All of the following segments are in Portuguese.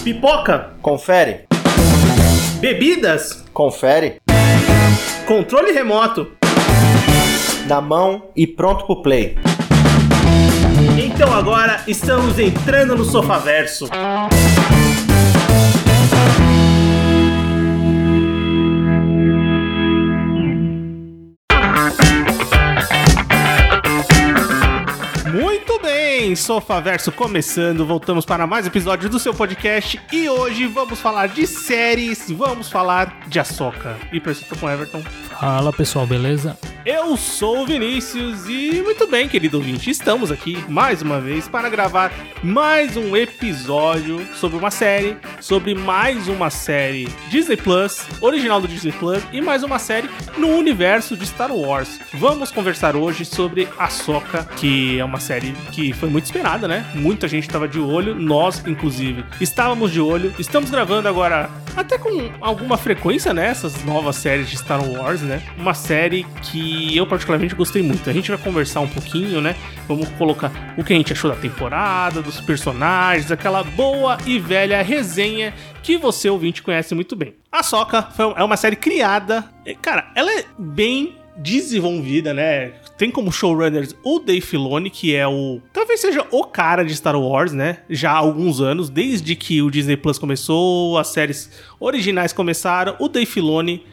Pipoca. Confere. Bebidas. Confere. Controle remoto. Na mão e pronto pro play. Então agora estamos entrando no Sofaverso. Muito bem, Sofaverso começando, voltamos para mais episódios do seu podcast e hoje vamos falar de séries, vamos falar de Ahsoka. E por isso eu tô com o Everton. Fala pessoal, beleza? Eu sou o Vinícius e muito bem, querido ouvinte, estamos aqui mais uma vez para gravar mais um episódio sobre uma série, sobre mais uma série Disney Plus, original do Disney Plus e mais uma série no universo de Star Wars. Vamos conversar hoje sobre Ahsoka, que é uma série que foi muito esperada, né? Muita gente estava de olho, nós inclusive estávamos de olho. Estamos gravando agora até com alguma frequência, né? Essas novas séries de Star Wars, né? Uma série que eu particularmente gostei muito. A gente vai conversar um pouquinho, né? Vamos colocar o que a gente achou da temporada, dos personagens, aquela boa e velha resenha que você, ouvinte, conhece muito bem. Ahsoka é uma série criada... Cara, ela é bem desenvolvida, né? Tem como showrunners o Dave Filoni, que é talvez seja o cara de Star Wars, né? Já há alguns anos, desde que o Disney Plus começou, as séries originais começaram, o Dave Filoni,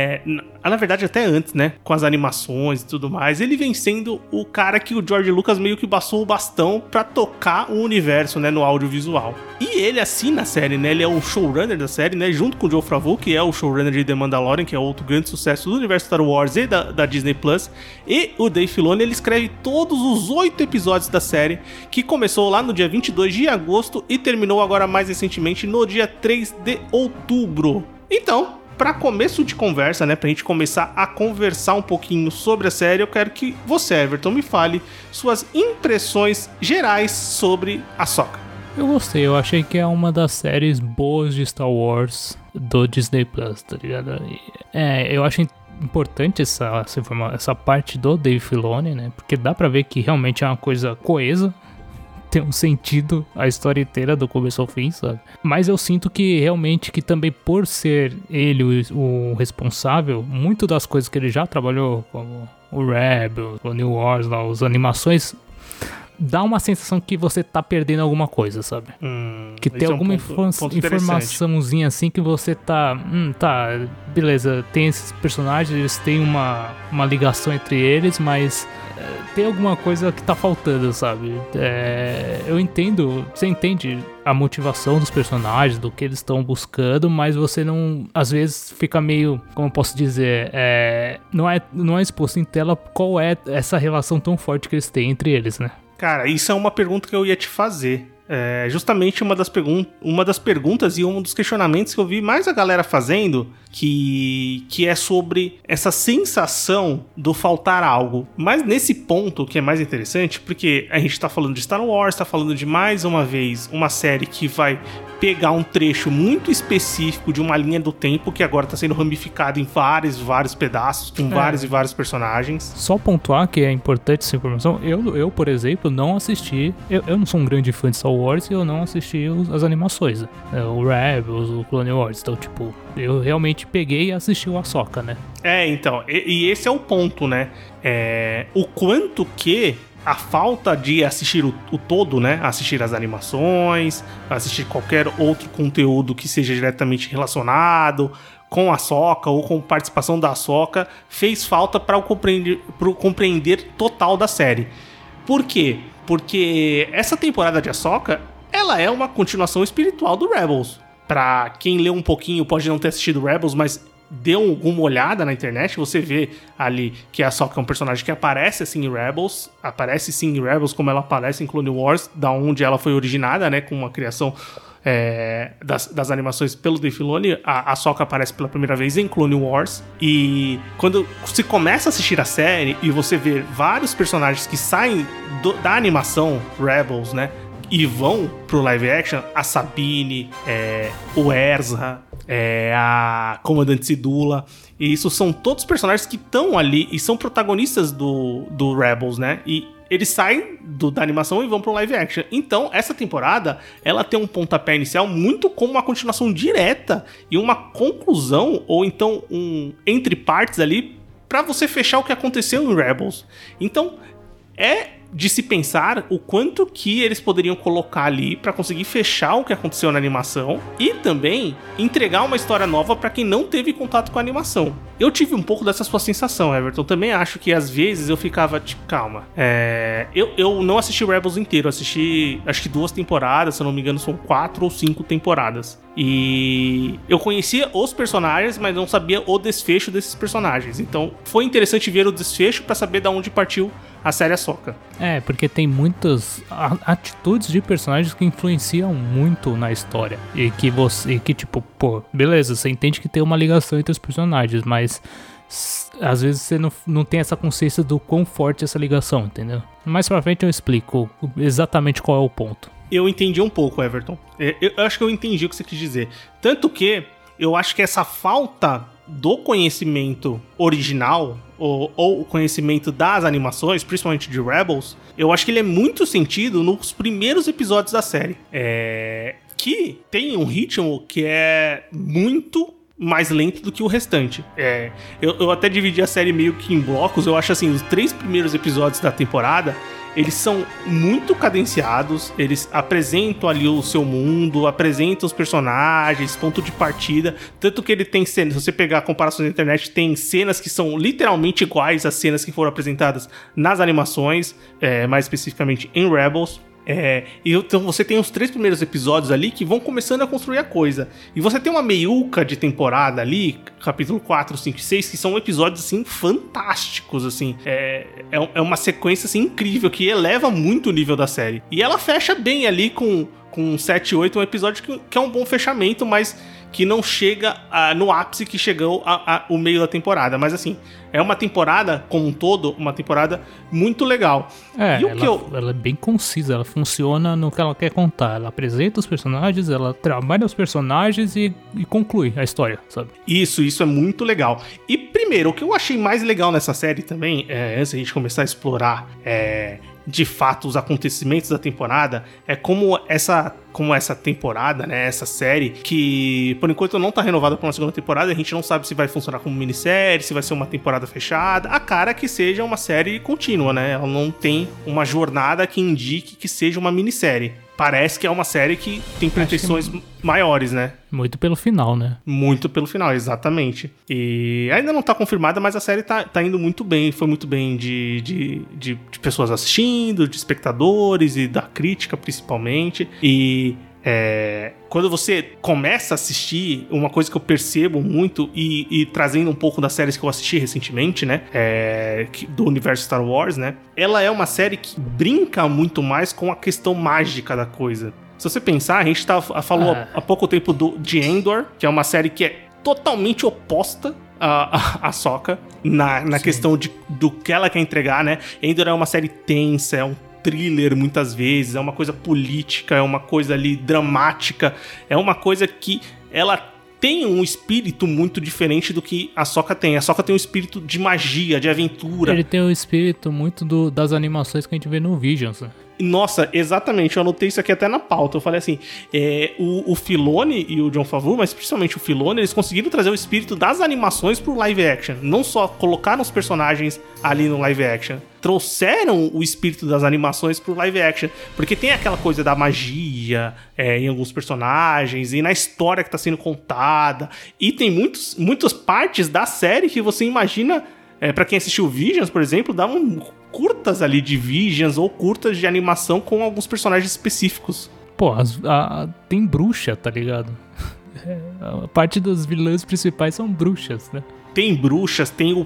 na verdade até antes, né? Com as animações e tudo mais, ele vem sendo o cara que o George Lucas meio que passou o bastão pra tocar o universo, né? No audiovisual. E ele assina a série, né? Ele é o showrunner da série, né? Junto com o Jon Favreau, que é o showrunner de The Mandalorian, que é outro grande sucesso do universo Star Wars e da Disney Plus. E o Dave Filoni, ele escreve todos os 8 episódios da série, que começou lá no dia 22 de agosto e terminou agora mais recentemente no dia 3 de outubro. Então, para começo de conversa, né, pra gente começar a conversar um pouquinho sobre a série, eu quero que você, Everton, me fale suas impressões gerais sobre Ahsoka. Eu gostei, eu achei que é uma das séries boas de Star Wars do Disney Plus, tá ligado? Eu achei importante essa parte do Dave Filoni, né? Porque dá pra ver que realmente é uma coisa coesa, tem um sentido a história inteira do começo ao fim, sabe? Mas eu sinto que realmente que também por ser ele o responsável, muito das coisas que ele já trabalhou, como o Rebels, o New Wars, lá, as animações, dá uma sensação que você tá perdendo alguma coisa, sabe? Que tem alguma informaçãozinha assim que você tá... beleza, tem esses personagens, eles têm uma ligação entre eles, mas tem alguma coisa que tá faltando, sabe? Eu entendo, você entende a motivação dos personagens, do que eles estão buscando, mas você não, às vezes fica meio, como eu posso dizer, não é exposto em tela qual é essa relação tão forte que eles têm entre eles, né? Cara, isso é uma pergunta que eu ia te fazer. Justamente uma das perguntas e um dos questionamentos que eu vi mais a galera fazendo, que é sobre essa sensação do faltar algo. Mas nesse ponto que é mais interessante, porque a gente tá falando de Star Wars, tá falando de mais uma vez uma série que vai pegar um trecho muito específico de uma linha do tempo que agora tá sendo ramificado em vários pedaços, com vários e vários personagens. Só pontuar que é importante essa informação, eu por exemplo, não assisti, eu não sou um grande fã de Star Wars e eu não assisti as animações, né? O Rebels, o Clone Wars, então tipo, eu realmente peguei e assisti o Ahsoka, né? Então, e esse é o ponto, né? O quanto que a falta de assistir o todo, né? Assistir as animações, assistir qualquer outro conteúdo que seja diretamente relacionado com a Ahsoka ou com participação da Ahsoka fez falta para o compreender total da série. Por quê? Porque essa temporada de Ahsoka, ela é uma continuação espiritual do Rebels. Pra quem leu um pouquinho, pode não ter assistido Rebels, mas deu alguma olhada na internet, você vê ali que a Ahsoka é um personagem que aparece assim em Rebels, como ela aparece em Clone Wars, da onde ela foi originada, né, com uma criação das animações pelo Dave Filoni. A Ahsoka aparece pela primeira vez em Clone Wars, e quando se começa a assistir a série e você vê vários personagens que saem da animação Rebels, né, e vão pro live action, a Sabine, o Ezra, a Comandante Syndulla, e isso são todos personagens que estão ali e são protagonistas do Rebels, né? E eles saem da animação e vão pro live action. Então, essa temporada, ela tem um pontapé inicial muito como uma continuação direta e uma conclusão, ou então um entre partes ali, pra você fechar o que aconteceu em Rebels. Então, é de se pensar o quanto que eles poderiam colocar ali pra conseguir fechar o que aconteceu na animação e também entregar uma história nova pra quem não teve contato com a animação. Eu tive um pouco dessa sua sensação, Everton. Também acho que às vezes eu ficava tipo, calma. Eu não assisti Rebels inteiro, assisti acho que 2 temporadas, se eu não me engano são 4 ou 5 temporadas. E eu conhecia os personagens, mas não sabia o desfecho desses personagens. Então foi interessante ver o desfecho pra saber de onde partiu a série Ahsoka. Porque tem muitas atitudes de personagens que influenciam muito na história. E que tipo, pô, beleza, você entende que tem uma ligação entre os personagens, mas às vezes você não tem essa consciência do quão forte é essa ligação, entendeu? Mais pra frente eu explico exatamente qual é o ponto. Eu entendi um pouco, Everton. Eu acho que eu entendi o que você quis dizer. Tanto que eu acho que essa falta do conhecimento original ou o conhecimento das animações, principalmente de Rebels, eu acho que ele é muito sentido nos primeiros episódios da série. Que tem um ritmo que é muito mais lento do que o restante. Eu até dividi a série meio que em blocos. Eu acho assim, os 3 primeiros episódios da temporada, eles são muito cadenciados, eles apresentam ali o seu mundo, apresentam os personagens, ponto de partida, tanto que ele tem cenas, se você pegar a comparação na internet, tem cenas que são literalmente iguais às cenas que foram apresentadas nas animações, mais especificamente em Rebels. Então você tem os 3 primeiros episódios ali que vão começando a construir a coisa. E você tem uma meiuca de temporada ali, capítulo 4, 5 e 6, que são episódios, assim, fantásticos, assim. É uma sequência, assim, incrível, que eleva muito o nível da série. E ela fecha bem ali com 7 e 8, um episódio que é um bom fechamento, mas que não chega no ápice que chegou o meio da temporada. Mas assim, é uma temporada, como um todo, uma temporada muito legal. Ela é bem concisa, ela funciona no que ela quer contar. Ela apresenta os personagens, ela trabalha os personagens e conclui a história, sabe? Isso é muito legal. E primeiro, o que eu achei mais legal nessa série também, antes da gente começar a explorar de fato os acontecimentos da temporada, é como essa temporada, né, essa série, que por enquanto não tá renovada pra uma segunda temporada, a gente não sabe se vai funcionar como minissérie, se vai ser uma temporada fechada, a cara que seja uma série contínua, né, ela não tem uma jornada que indique que seja uma minissérie. Parece que é uma série que tem pretensões maiores, né? Muito pelo final, né? Muito pelo final, exatamente. E ainda não tá confirmada, mas a série tá indo muito bem. Foi muito bem de pessoas assistindo, de espectadores e da crítica, principalmente. E quando você começa a assistir, uma coisa que eu percebo muito, e trazendo um pouco das séries que eu assisti recentemente, né, do universo Star Wars, né, ela é uma série que brinca muito mais com a questão mágica da coisa. Se você pensar, a gente falou há pouco tempo de Endor, que é uma série que é totalmente oposta a Ahsoka na questão do que ela quer entregar, né. Endor é uma série tensa, é um thriller muitas vezes, é uma coisa política, é uma coisa ali dramática, é uma coisa que ela tem um espírito muito diferente do que a Ahsoka tem. A Ahsoka tem um espírito de magia, de aventura. Ele tem um espírito muito das animações que a gente vê no Visions, né? Nossa, exatamente, eu anotei isso aqui até na pauta. Eu falei assim, o Filoni e o Jon Favreau, mas principalmente o Filoni, eles conseguiram trazer o espírito das animações pro live action. Não só colocaram os personagens ali no live action, trouxeram o espírito das animações pro live action. Porque tem aquela coisa da magia em alguns personagens e na história que tá sendo contada. E tem muitas partes da série que você imagina... pra quem assistiu Visions, por exemplo, davam curtas ali de Visions ou curtas de animação com alguns personagens específicos. Pô, tem bruxa, tá ligado? A parte dos vilões principais são bruxas, né? Tem bruxas, tem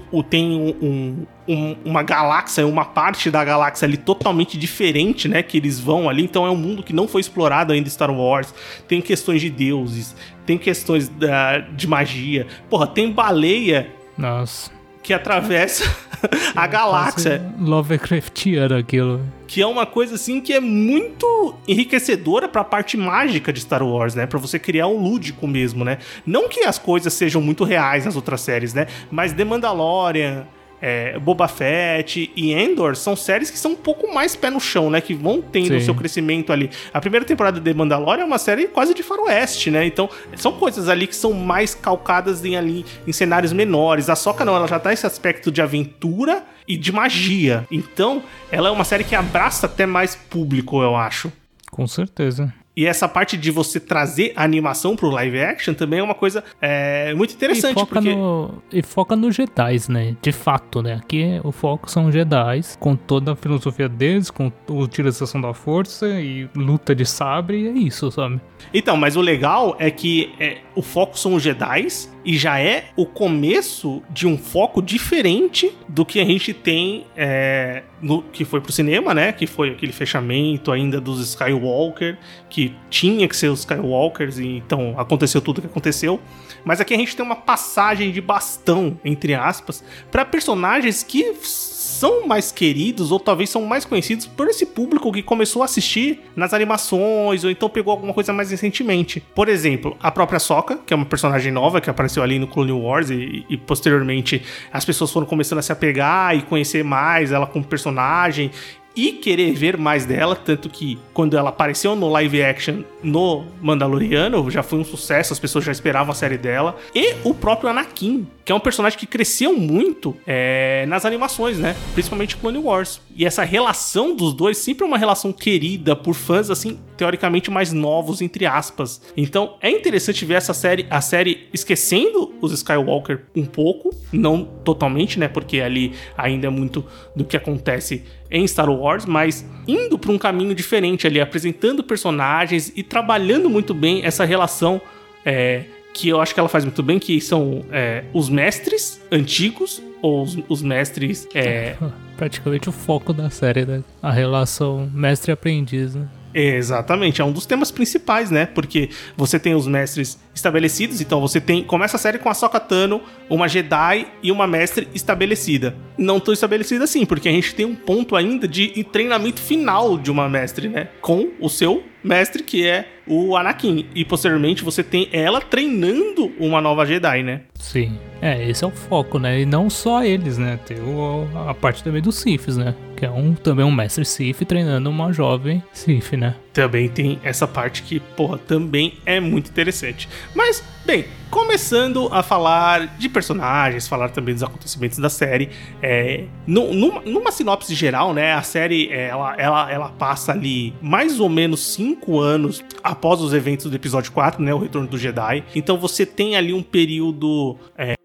uma galáxia, uma parte da galáxia ali totalmente diferente, né? Que eles vão ali, então é um mundo que não foi explorado ainda em Star Wars. Tem questões de deuses, tem questões de magia. Porra, tem baleia... Nossa... que atravessa a galáxia. Lovecraftiano aquilo. Que é uma coisa assim que é muito enriquecedora pra parte mágica de Star Wars, né? Pra você criar o lúdico mesmo, né? Não que as coisas sejam muito reais nas outras séries, né? Mas The Mandalorian, Boba Fett e Andor são séries que são um pouco mais pé no chão, né? Que vão tendo o seu crescimento ali. A primeira temporada de Mandalorian é uma série quase de faroeste, né? Então, são coisas ali que são mais calcadas em cenários menores. A Ahsoka não, ela já tá nesse aspecto de aventura e de magia. Então, ela é uma série que abraça até mais público, eu acho. Com certeza. E essa parte de você trazer a animação pro live action também é uma coisa muito interessante. E foca nos Jedis, né? De fato, né? Aqui o foco são os Jedis, com toda a filosofia deles, com utilização da força e luta de sabre, e é isso, sabe? Então, mas o legal é que o foco são os Jedis e já é o começo de um foco diferente do que a gente tem que foi pro cinema, né? Que foi aquele fechamento ainda dos Skywalker, que tinha que ser os Skywalkers, e então aconteceu tudo o que aconteceu. Mas aqui a gente tem uma passagem de bastão, entre aspas, para personagens que são mais queridos ou talvez são mais conhecidos por esse público que começou a assistir nas animações ou então pegou alguma coisa mais recentemente. Por exemplo, a própria Ahsoka, que é uma personagem nova que apareceu ali no Clone Wars e posteriormente as pessoas foram começando a se apegar e conhecer mais ela como personagem e querer ver mais dela, tanto que quando ela apareceu no live action no Mandaloriano, já foi um sucesso, as pessoas já esperavam a série dela. E o próprio Anakin, que é um personagem que cresceu muito nas animações, né? Principalmente Clone Wars. E essa relação dos dois sempre é uma relação querida por fãs, assim, teoricamente mais novos, entre aspas. Então, é interessante ver a série esquecendo os Skywalker um pouco, não totalmente, né? Porque ali ainda é muito do que acontece em Star Wars, mas indo para um caminho diferente ali, apresentando personagens e trabalhando muito bem essa relação que eu acho que ela faz muito bem, que são os mestres antigos, ou os mestres... praticamente o foco da série, né? A relação mestre-aprendiz, né? Exatamente, é um dos temas principais, né? Porque você tem os mestres estabelecidos, então começa a série com a Ahsoka Tano, uma Jedi e uma mestre estabelecida. Não tão estabelecida assim, porque a gente tem um ponto ainda de treinamento final de uma mestre, né? Com o seu mestre, que é o Anakin. E posteriormente você tem ela treinando uma nova Jedi, né? Sim, esse é o foco, né? E não só eles, né? Tem a parte também dos Siths, né? Que é também um mestre Sith treinando uma jovem Sith, né? Também tem essa parte que, também é muito interessante. Mas, bem, começando a falar de personagens, falar também dos acontecimentos da série, numa sinopse geral, né, a série, ela passa ali mais ou menos 5 anos após os eventos do episódio 4, né, o Retorno do Jedi. Então você tem ali um período...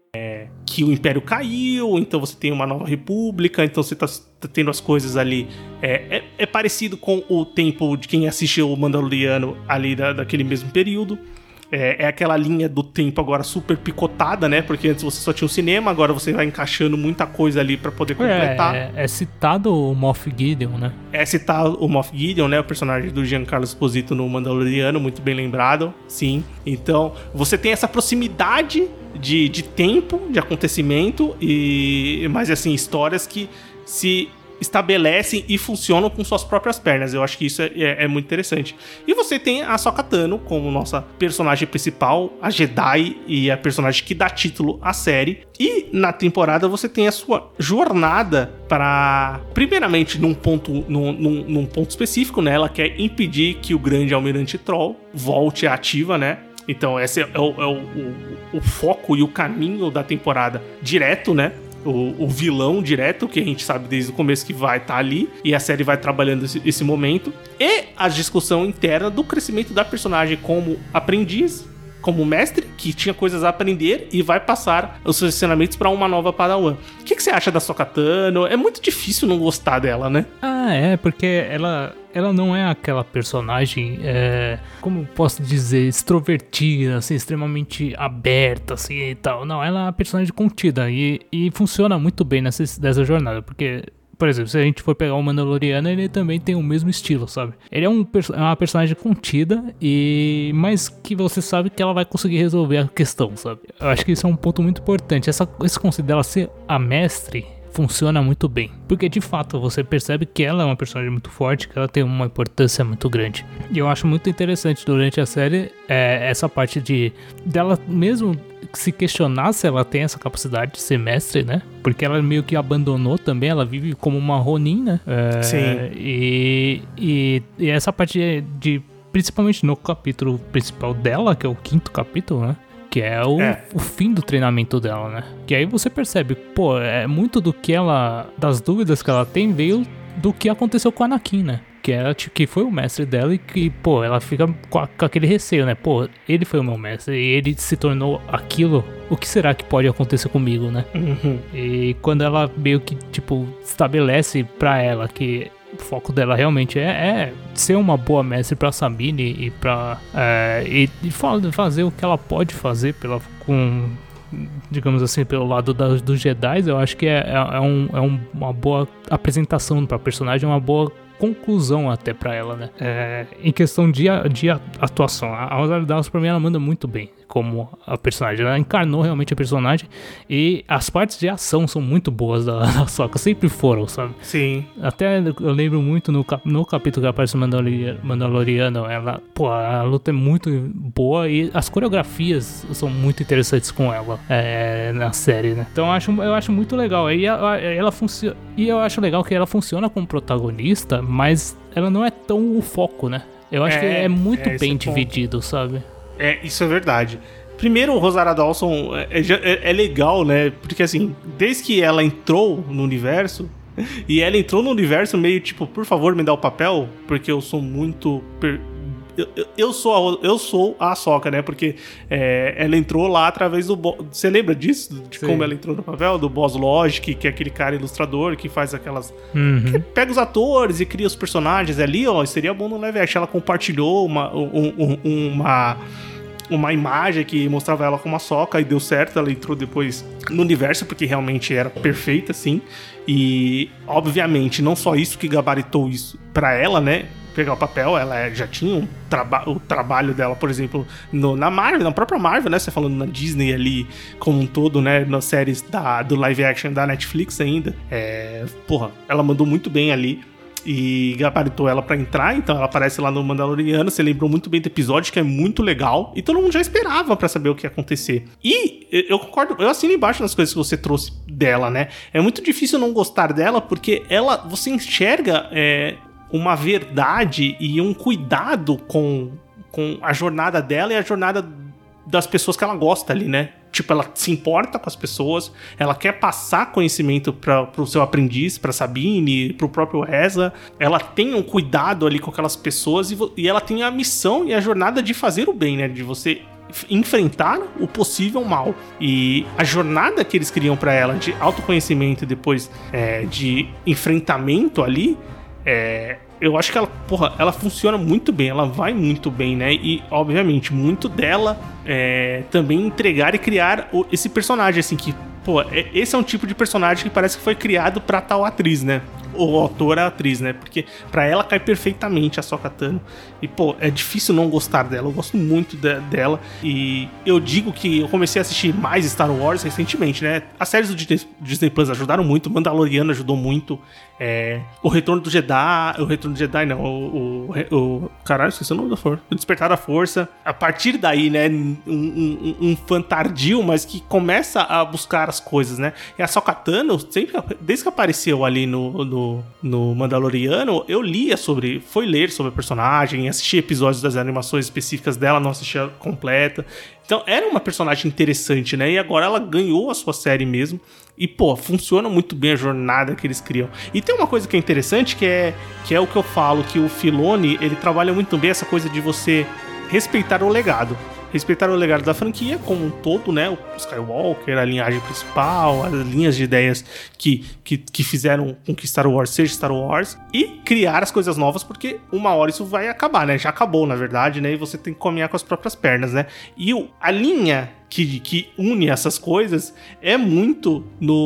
que o Império caiu, então você tem uma nova república, então você tá tendo as coisas ali. É parecido com o tempo de quem assistiu o Mandaloriano ali daquele mesmo período. É aquela linha do tempo agora super picotada, né? Porque antes você só tinha o cinema, agora você vai encaixando muita coisa ali pra poder completar. É citado o Moff Gideon, né? É citado o Moff Gideon, né? O personagem do Giancarlo Esposito no Mandaloriano, muito bem lembrado, sim. Então, você tem essa proximidade de tempo, de acontecimento, mas assim, histórias que se estabelecem e funcionam com suas próprias pernas. Eu acho que isso é muito interessante. E você tem a Ahsoka Tano como nossa personagem principal, a Jedi, e a personagem que dá título à série. E na temporada você tem a sua jornada para, primeiramente, num ponto específico, né? Ela quer impedir que o grande almirante Troll volte à ativa, né? Então esse é o foco e o caminho da temporada direto, né? O vilão direto, que a gente sabe desde o começo que vai estar ali, e a série vai trabalhando esse momento, e a discussão interna do crescimento da personagem como aprendiz, como mestre, que tinha coisas a aprender e vai passar os seus ensinamentos para uma nova Padawan. O que você acha da Ahsoka Tano? É muito difícil não gostar dela, né? Porque ela não é aquela personagem, como posso dizer, extrovertida, assim, extremamente aberta, assim, e tal. Não, ela é uma personagem contida e funciona muito bem dessa jornada, porque... Por exemplo, se a gente for pegar o Mandaloriano, ele também tem o mesmo estilo, sabe? Ele é uma personagem contida, mas que você sabe que ela vai conseguir resolver a questão, sabe? Eu acho que isso é um ponto muito importante. Esse conceito dela ser a mestre funciona muito bem. Porque de fato você percebe que ela é uma personagem muito forte, que ela tem uma importância muito grande. E eu acho muito interessante durante a série essa parte dela mesmo se questionar se ela tem essa capacidade de ser mestre, né? Porque ela meio que abandonou também, ela vive como uma Ronin, né? Sim. E essa parte principalmente no capítulo principal dela, que é o 5º capítulo, né? Que é o fim do treinamento dela, né? Que aí você percebe, pô, muito das dúvidas que ela tem veio do que aconteceu com a Anakin, né? Que foi o mestre dela e que, pô, ela fica com aquele receio, né? Pô, ele foi o meu mestre e ele se tornou aquilo. O que será que pode acontecer comigo, né? Uhum. E quando ela meio que, tipo, estabelece pra ela que o foco dela realmente é ser uma boa mestre pra Sabine e pra fazer o que ela pode fazer digamos assim, pelo lado dos Jedi, eu acho que uma boa apresentação pra personagem, uma boa conclusão até pra ela, né? Em questão de atuação, a Rosario Dawson pra mim ela manda muito bem como a personagem, ela encarnou realmente a personagem e as partes de ação são muito boas da Ahsoka, sempre foram, sabe? Sim. Até eu lembro muito no capítulo que aparece o Mandaloriano, a luta é muito boa e as coreografias são muito interessantes com ela na série, né? Então eu acho muito legal. E ela funciona. E eu acho legal que ela funciona como protagonista, mas ela não é tão o foco, né? Eu acho que é muito bem dividido, sabe? Isso é verdade. Primeiro, o Rosario Dawson é legal, né? Porque assim, desde que ela entrou no universo, e ela entrou no universo meio tipo, por favor, me dá o papel, porque eu sou muito... Eu sou a Ahsoka, né? Porque ela entrou lá através do... Você lembra disso? De como ela entrou no papel? Do Boss Logic, que é aquele cara ilustrador que faz aquelas... Uhum. Que pega os atores e cria os personagens ali, ó. Seria bom no live action. Ela compartilhou uma imagem que mostrava ela como Ahsoka e deu certo. Ela entrou depois no universo porque realmente era perfeita, assim. E, obviamente, não só isso que gabaritou isso pra ela, né? Pegar o papel, ela já tinha o trabalho dela, por exemplo, na Marvel, na própria Marvel, né? Você falando na Disney ali como um todo, né? Nas séries do live action da Netflix ainda. Ela mandou muito bem ali e gabaritou ela pra entrar, então ela aparece lá no Mandaloriano. Você lembrou muito bem do episódio, que é muito legal, e todo mundo já esperava pra saber o que ia acontecer. E eu concordo, eu assino embaixo nas coisas que você trouxe dela, né? É muito difícil não gostar dela, porque você enxerga uma verdade e um cuidado com a jornada dela e a jornada das pessoas que ela gosta ali, né? Tipo, ela se importa com as pessoas, ela quer passar conhecimento pro seu aprendiz, pra Sabine, pro próprio Ezra. Ela tem um cuidado ali com aquelas pessoas e ela tem a missão e a jornada de fazer o bem, né? De você enfrentar o possível mal. E a jornada que eles criam pra ela de autoconhecimento e depois de enfrentamento ali, eu acho que ela funciona muito bem, ela vai muito bem, né? E, obviamente, muito dela também entregar e criar esse personagem, assim, que, esse é um tipo de personagem que parece que foi criado pra tal atriz, né? Ou autora, atriz, né? Porque pra ela cai perfeitamente a Ahsoka Tano. E, é difícil não gostar dela. Eu gosto muito dela. E eu digo que eu comecei a assistir mais Star Wars recentemente, né? As séries do Disney Plus ajudaram muito. Mandaloriano ajudou muito. O Retorno do Jedi... O Retorno do Jedi, não. Caralho, esqueci o nome da Força. O Despertar da Força. A partir daí, né? Um fã tardio, mas que começa a buscar as coisas, né? E a Ahsoka Tano, sempre, desde que apareceu ali no Mandaloriano, eu fui ler sobre a personagem, assisti episódios das animações específicas dela, não assistia completa. Então era uma personagem interessante, né? E agora ela ganhou a sua série mesmo. E, funciona muito bem a jornada que eles criam. E tem uma coisa que é interessante, que é o que eu falo, que o Filoni, ele trabalha muito bem essa coisa de você respeitar o legado. Respeitar o legado da franquia como um todo, né? O Skywalker, a linhagem principal, as linhas de ideias que fizeram com que Star Wars seja Star Wars, e criar as coisas novas, porque uma hora isso vai acabar, né? Já acabou, na verdade, né? E você tem que caminhar com as próprias pernas, né? E a linha que une essas coisas é muito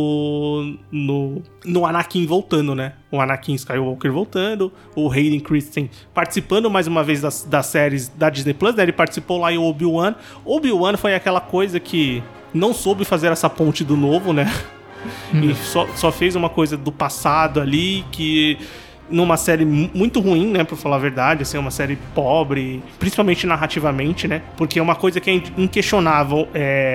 no Anakin voltando, né? O Anakin Skywalker voltando, o Hayden Christensen participando mais uma vez das séries da Disney Plus, né? Ele participou lá em Obi-Wan. Obi-Wan foi aquela coisa que não soube fazer essa ponte do novo, né? E só fez uma coisa do passado ali que... numa série muito ruim, né, pra falar a verdade, assim, uma série pobre, principalmente narrativamente, né, porque é uma coisa que é inquestionável,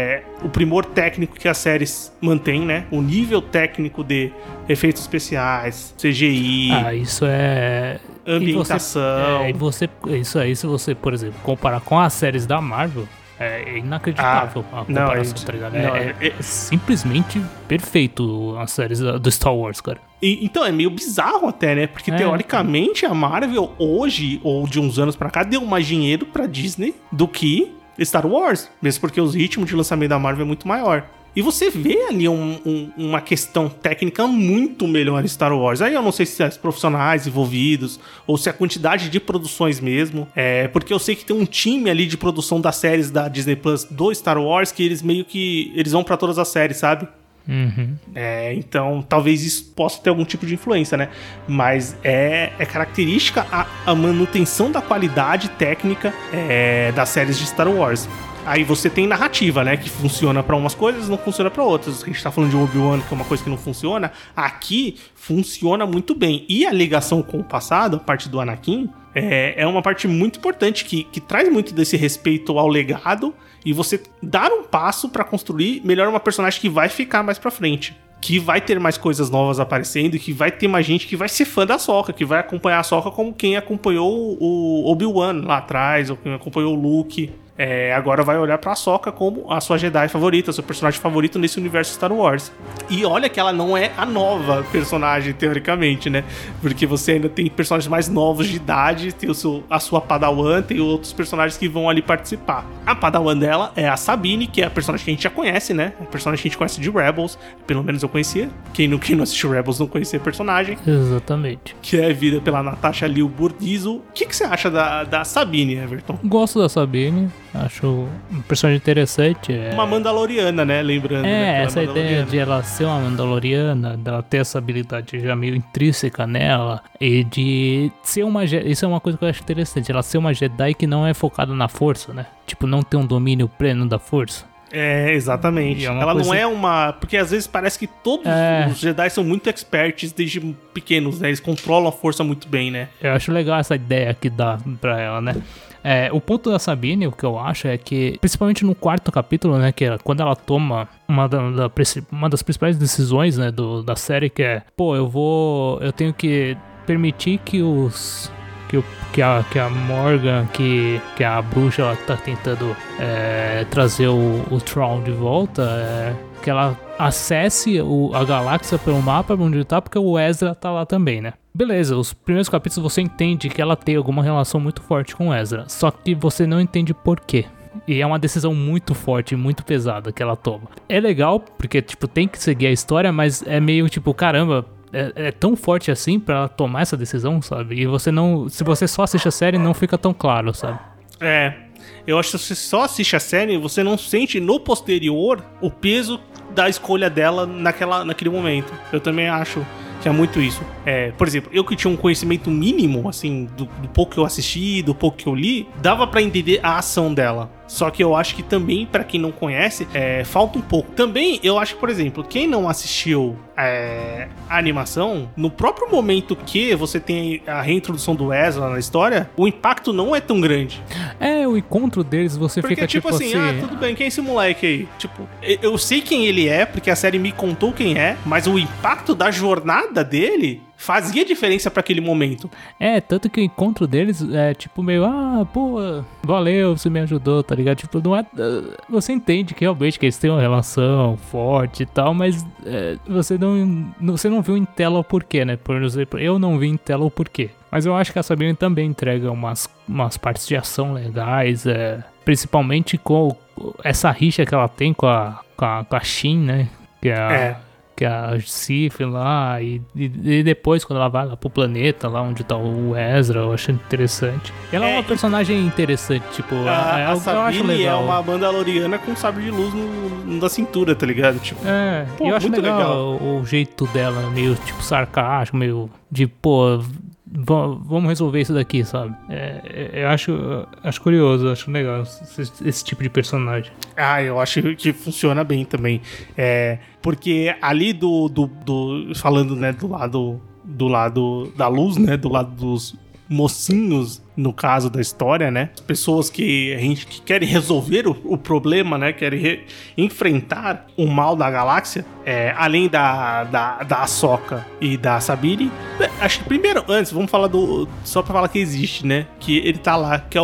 o primor técnico que as séries mantêm, né, o nível técnico de efeitos especiais, CGI... isso é... ambientação... Isso aí, se você, por exemplo, comparar com as séries da Marvel... É inacreditável a comparação, tá ligado? É simplesmente perfeito as séries do Star Wars, cara. Então, é meio bizarro até, né? Porque, teoricamente, a Marvel, hoje, ou de uns anos pra cá, deu mais dinheiro pra Disney do que Star Wars. Mesmo porque os ritmos de lançamento da Marvel é muito maior. E você vê ali uma questão técnica muito melhor em Star Wars. Aí eu não sei se é os profissionais envolvidos ou se é a quantidade de produções mesmo. Porque eu sei que tem um time ali de produção das séries da Disney Plus do Star Wars que eles meio que... eles vão pra todas as séries, sabe? Uhum. Então talvez isso possa ter algum tipo de influência, né? Mas é característica a manutenção da qualidade técnica das séries de Star Wars. Aí você tem narrativa, né? Que funciona pra umas coisas, não funciona pra outras. A gente tá falando de Obi-Wan, que é uma coisa que não funciona. Aqui funciona muito bem. E a ligação com o passado, a parte do Anakin, é uma parte muito importante que traz muito desse respeito ao legado. E você dar um passo pra construir melhor uma personagem que vai ficar mais pra frente. Que vai ter mais coisas novas aparecendo e que vai ter mais gente que vai ser fã da Ahsoka, que vai acompanhar a Ahsoka como quem acompanhou o Obi-Wan lá atrás, ou quem acompanhou o Luke. Agora vai olhar pra Ahsoka como a sua Jedi favorita, seu personagem favorito nesse universo Star Wars. E olha que ela não é a nova personagem, teoricamente, né? Porque você ainda tem personagens mais novos de idade, tem a sua Padawan, tem outros personagens que vão ali participar. A Padawan dela é a Sabine, que é a personagem que a gente já conhece, né? A personagem que a gente conhece de Rebels, pelo menos eu conhecia. Quem não assistiu Rebels não conhecia a personagem. Exatamente. Que é vida pela Natasha Liu Bordizzo. O que você acha da Sabine, Everton? Gosto da Sabine. Acho um personagem interessante. Uma Mandaloriana, né? Lembrando. Essa ideia de ela ser uma Mandaloriana, dela ter essa habilidade já meio intrínseca nela, e de ser uma... Isso é uma coisa que eu acho interessante. Ela ser uma Jedi que não é focada na força, né? Tipo, não ter um domínio pleno da força. Exatamente. Ela não é uma... Porque às vezes parece que todos os Jedi são muito experts desde pequenos, né? Eles controlam a força muito bem, né? Eu acho legal essa ideia que dá pra ela, né? O ponto da Sabine, o que eu acho é que, principalmente no quarto capítulo, né, que é quando ela toma uma das principais decisões, né, da série, que é, eu tenho que permitir que a Morgan, que a bruxa, ela tá tentando trazer o Thrawn de volta, que ela acesse a galáxia pelo mapa onde ele tá, porque o Ezra tá lá também, né? Beleza, os primeiros capítulos você entende que ela tem alguma relação muito forte com o Ezra, só que você não entende por quê. E é uma decisão muito forte, muito pesada que ela toma. É legal, porque, tipo, tem que seguir a história, mas é meio tipo, caramba, é tão forte assim pra ela tomar essa decisão, sabe? E você não... Se você só assiste a série, não fica tão claro, sabe? Eu acho que se você só assiste a série, você não sente no posterior o peso da escolha dela naquele momento. Eu também acho que é muito isso. Por exemplo, eu que tinha um conhecimento mínimo, assim, do pouco que eu assisti, do pouco que eu li, dava pra entender a ação dela. Só que eu acho que também, pra quem não conhece, falta um pouco. Também, eu acho que, por exemplo, quem não assistiu a animação, no próprio momento que você tem a reintrodução do Ezra na história, o impacto não é tão grande. O encontro deles, você porque, fica tipo assim... tudo bem, quem é esse moleque aí? Tipo, eu sei quem ele é, porque a série me contou quem é, mas o impacto da jornada dele fazia diferença pra aquele momento. Tanto que o encontro deles é tipo meio, valeu, você me ajudou, tá ligado? Tipo, não é... Você entende que realmente que eles têm uma relação forte e tal, mas você não viu em tela o porquê, né? Por exemplo, eu não vi em tela o porquê. Mas eu acho que a Sabine também entrega umas partes de ação legais, principalmente com essa rixa que ela tem com a Shin, né? Que é a Sif lá, e depois quando ela vai lá pro planeta, lá onde tá o Ezra, eu acho interessante. Ela é uma personagem interessante, tipo, a eu acho legal. É uma Mandaloriana com sabre de luz na cintura, tá ligado? Tipo, eu acho legal o jeito dela, meio tipo sarcástico, meio de, vamos resolver isso daqui, sabe? Eu acho curioso, acho legal esse tipo de personagem. Eu acho que funciona bem também. Porque ali falando, né, do lado da luz, né, do lado dos mocinhos, no caso da história, né, pessoas que querem resolver o problema, né, querem enfrentar o mal da galáxia, além da Ahsoka e da Sabine. Acho que primeiro, antes, vamos falar só pra falar que existe, né, que ele tá lá, que é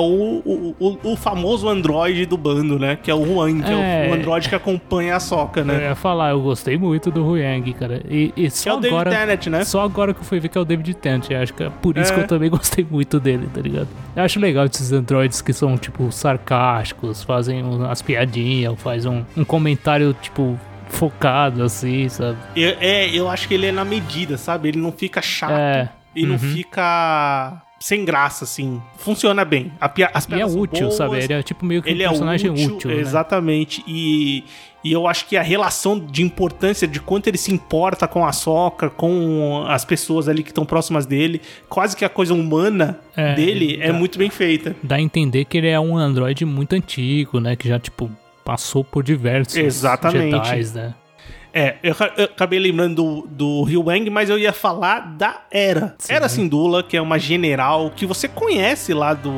o famoso androide do bando, né, que é o Huang, que é o androide que acompanha a Ahsoka, né. Eu ia falar, eu gostei muito do Huang, cara, e só é o agora, David Tennant, né? Só agora que eu fui ver que é o David Tennant, acho que é por isso que eu também gostei muito dele, tá ligado? Eu acho legal esses androides que são, tipo, sarcásticos, fazem umas piadinhas, faz um comentário, tipo, focado, assim, sabe? Eu acho que ele é na medida, sabe? Ele não fica chato e não fica sem graça, assim. Funciona bem. As e é útil, boas, sabe? Ele é tipo meio que um personagem útil, né? Exatamente. E eu acho que a relação de importância, de quanto ele se importa com a Ahsoka, com as pessoas ali que estão próximas dele, quase que a coisa humana dele é muito bem feita. Dá a entender que ele é um androide muito antigo, né? Que já, tipo, passou por diversos Jedis, né? Eu acabei lembrando do Huang, mas eu ia falar da Hera. Hera Syndulla, que é uma general que você conhece lá do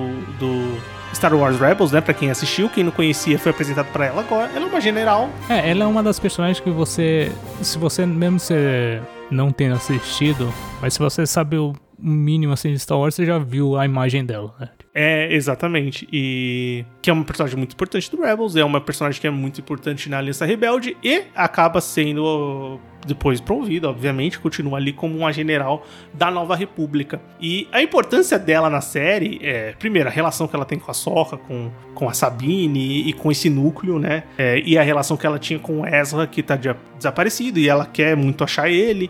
Star Wars Rebels, né? Pra quem assistiu, quem não conhecia foi apresentado pra ela agora. Ela é uma general. Ela é uma das personagens que você... Se você, mesmo você não tenha assistido, mas se você sabe o mínimo assim de Star Wars, você já viu a imagem dela, né? Exatamente. E que é uma personagem muito importante do Rebels, é uma personagem que é muito importante na Aliança Rebelde e acaba sendo depois promovida, obviamente, continua ali como uma general da Nova República. E a importância dela na série primeiro, a relação que ela tem com a Ahsoka, com a Sabine e com esse núcleo, né? E a relação que ela tinha com o Ezra, que tá desaparecido, e ela quer muito achar ele,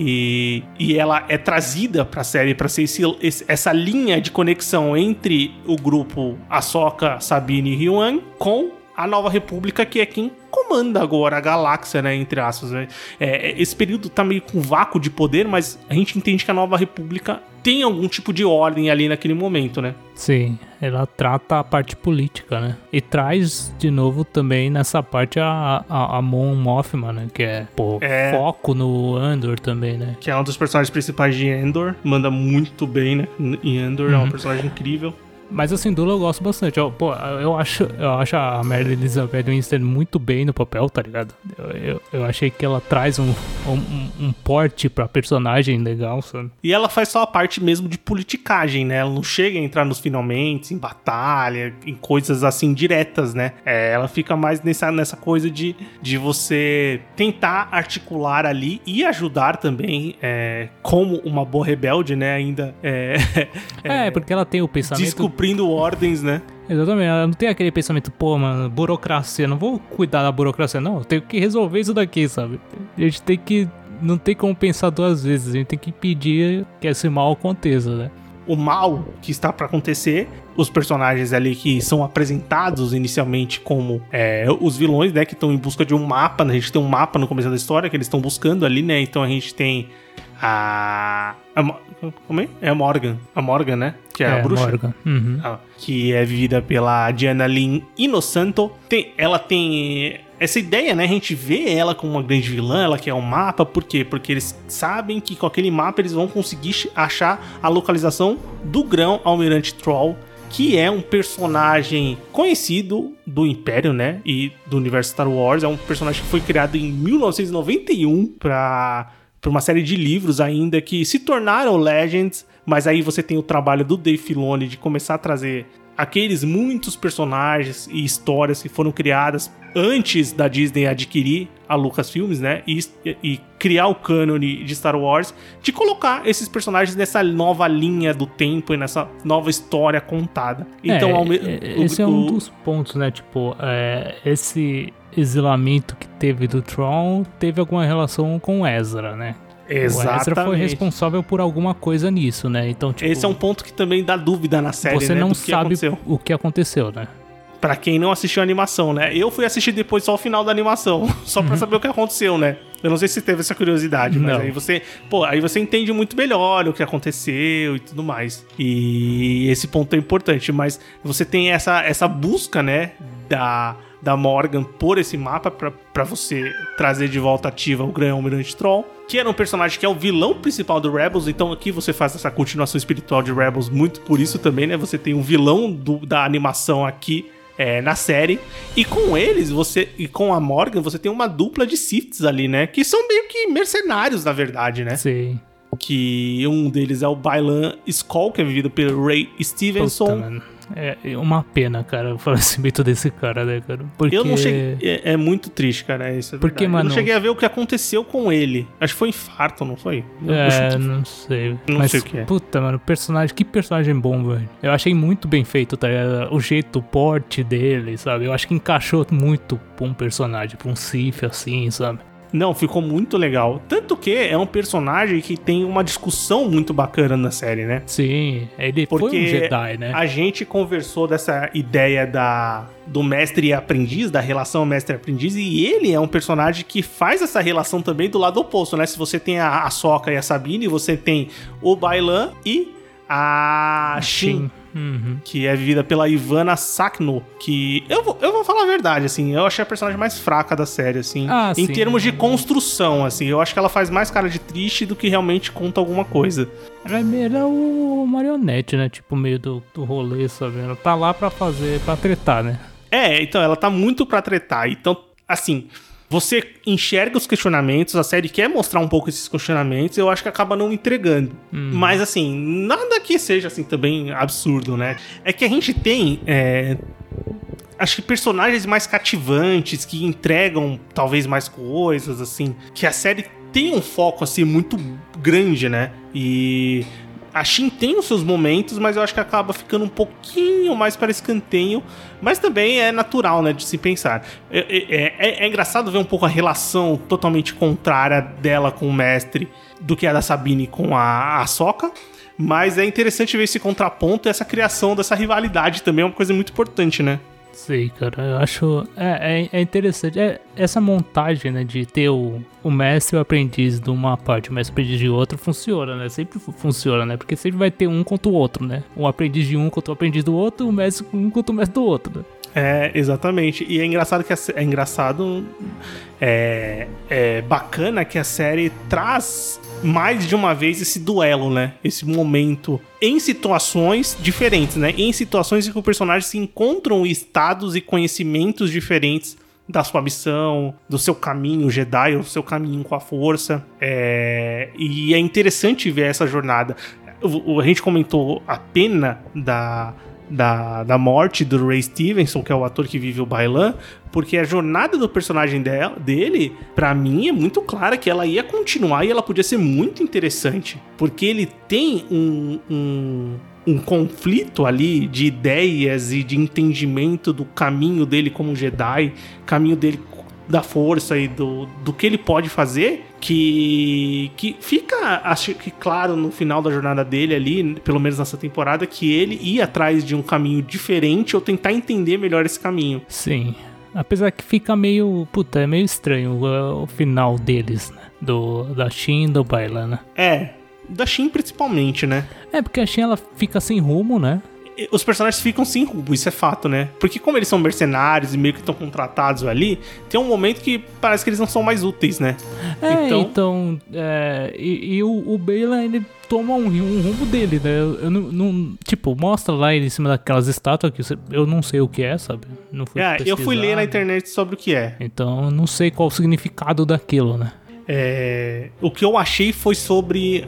e ela é trazida pra série pra ser essa linha de conexão entre o grupo Ahsoka, Sabine e Huang com a Nova República, que é quem comanda agora a galáxia, né, entre aspas, né? Esse período tá meio com vácuo de poder, mas a gente entende que a Nova República tem algum tipo de ordem ali naquele momento, né? Sim, ela trata a parte política, né? E traz de novo também nessa parte a Mon Mothma, né? Que foco no Andor também, né? Que é um dos personagens principais de Andor, manda muito bem, né? Em Andor, é uma personagem incrível. Mas a Syndulla eu gosto bastante. Eu acho a Mary Elizabeth Winstead muito bem no papel, tá ligado? Eu achei que ela traz um porte pra personagem legal, sabe? E ela faz só a parte mesmo de politicagem, né? Ela não chega a entrar nos finalmente, em batalha, em coisas assim diretas, né? Ela fica mais nessa coisa de você tentar articular ali e ajudar também, como uma boa rebelde, né? Ainda porque ela tem o pensamento... cumprindo ordens, né? Exatamente, ela não tem aquele pensamento, mano, burocracia, não vou cuidar da burocracia, não, eu tenho que resolver isso daqui, sabe? A gente tem que, não tem como pensar duas vezes, a gente tem que impedir que esse mal aconteça, né? O mal que está pra acontecer, os personagens ali que são apresentados inicialmente como os vilões, né, que estão em busca de um mapa, né? A gente tem um mapa no começo da história que eles estão buscando ali, né? Então a gente tem como é? É a Morgan, né? Que é a bruxa. Morgan. Uhum. Que é vivida pela Diana Lynn Inosanto. Ela tem essa ideia, né? A gente vê ela como uma grande vilã, ela quer um mapa. Por quê? Porque eles sabem que com aquele mapa eles vão conseguir achar a localização do Grão-Almirante Troll, que é um personagem conhecido do Império, né? E do universo Star Wars. É um personagem que foi criado em 1991 para uma série de livros ainda que se tornaram Legends, mas aí você tem o trabalho do Dave Filoni de começar a trazer aqueles muitos personagens e histórias que foram criadas antes da Disney adquirir a Lucasfilms, né, e criar o cânone de Star Wars, de colocar esses personagens nessa nova linha do tempo e nessa nova história contada. Então, esse é um dos pontos, né, tipo, esse exilamento que teve do Tron teve alguma relação com o Ezra, né? Exatamente. O Ezra foi responsável por alguma coisa nisso, né? Então, tipo, esse é um ponto que também dá dúvida na série, você né? Não sabe o que aconteceu, né? Pra quem não assistiu a animação, né? Eu fui assistir depois só o final da animação, só pra saber o que aconteceu, né? Eu não sei se teve essa curiosidade, mas aí você entende muito melhor o que aconteceu e tudo mais. E esse ponto é importante, mas você tem essa busca, né, da Morgan por esse mapa pra você trazer de volta ativa o Grão-Almirante Troll, que era um personagem que é o vilão principal do Rebels. Então aqui você faz essa continuação espiritual de Rebels muito por isso também, né? Você tem um vilão da animação aqui na série, e com eles, e com a Morgan, você tem uma dupla de Siths ali, né? Que são meio que mercenários, na verdade, né? Sim. Que um deles é o Bailan Skoll, que é vivido pelo Ray Stevenson. Puta, mano. É uma pena, cara, o falecimento desse cara, né, cara? Porque... Eu não cheguei... É muito triste, cara, isso é porque, verdade. mano... Eu não cheguei a ver o que aconteceu com ele. Acho que foi infarto, não foi? Não sei. Não sei o que é. Puta, mano, que personagem bom, velho. Eu achei muito bem feito, tá ligado? O jeito, o porte dele, sabe? Eu acho que encaixou muito pra um personagem, pra um Sith, assim, sabe? Não, ficou muito legal. Tanto que é um personagem que tem uma discussão muito bacana na série, né? Sim, ele foi um Jedi, né? A gente conversou dessa ideia do mestre e aprendiz, da relação mestre e aprendiz, e ele é um personagem que faz essa relação também do lado oposto, né? Se você tem a Ahsoka e a Sabine, você tem o Bailan e a Shin. Uhum. Que é vivida pela Ivana Sakno, que eu vou falar a verdade, assim, eu achei a personagem mais fraca da série, assim, em termos de construção, assim, eu acho que ela faz mais cara de triste do que realmente conta alguma coisa. Ela é o marionete, né, tipo, meio do rolê, sabe, ela tá lá pra tretar, né. Então, ela tá muito pra tretar, então, assim... Você enxerga os questionamentos, a série quer mostrar um pouco esses questionamentos, eu acho que acaba não entregando. Mas, assim, nada que seja, assim, também absurdo, né? É que a gente tem, acho que personagens mais cativantes, que entregam talvez mais coisas, assim, que a série tem um foco, assim, muito grande, né? E... A Shin tem os seus momentos, mas eu acho que acaba ficando um pouquinho mais para escanteio. Mas também é natural, né, de se pensar. É engraçado ver um pouco a relação totalmente contrária dela com o mestre do que a da Sabine com a Ahsoka. Mas é interessante ver esse contraponto e essa criação dessa rivalidade também é uma coisa muito importante, né? Sei, cara, eu acho... É interessante. Essa montagem, né, de ter o mestre e o aprendiz de uma parte, o mestre e o aprendiz de outra, funciona, né? Sempre funciona, né? Porque sempre vai ter um contra o outro, né? O aprendiz de um contra o aprendiz do outro, o mestre um contra o mestre do outro, né? Exatamente. E é engraçado que é bacana que a série traz mais de uma vez esse duelo, né? Esse momento em situações diferentes, né? Em situações em que os personagens se encontram em estados e conhecimentos diferentes da sua missão, do seu caminho Jedi, ou do seu caminho com a força. E é interessante ver essa jornada. A gente comentou a pena da morte do Ray Stevenson, que é o ator que vive o Bailan, porque a jornada do personagem dele, pra mim, é muito clara que ela ia continuar e ela podia ser muito interessante, porque ele tem um conflito ali de ideias e de entendimento do caminho dele como Jedi, caminho dele da força e do que ele pode fazer, que fica, acho que claro, no final da jornada dele ali, pelo menos nessa temporada, que ele ia atrás de um caminho diferente ou tentar entender melhor esse caminho. Sim, apesar que fica meio, é meio estranho o final deles, né, da Shin e do Bailan, né? Da Shin principalmente, né? Porque a Shin, ela fica sem rumo, né? Os personagens ficam sem rumo, isso é fato, né? Porque como eles são mercenários e meio que estão contratados ali, tem um momento que parece que eles não são mais úteis, né? O Bailan, ele toma um rumo dele, né? Eu não, tipo, mostra lá ele em cima daquelas estátuas que eu não sei o que é, sabe? Não fui pesquisar. Eu fui ler na internet sobre o que é. Então, eu não sei qual o significado daquilo, né? O que eu achei foi sobre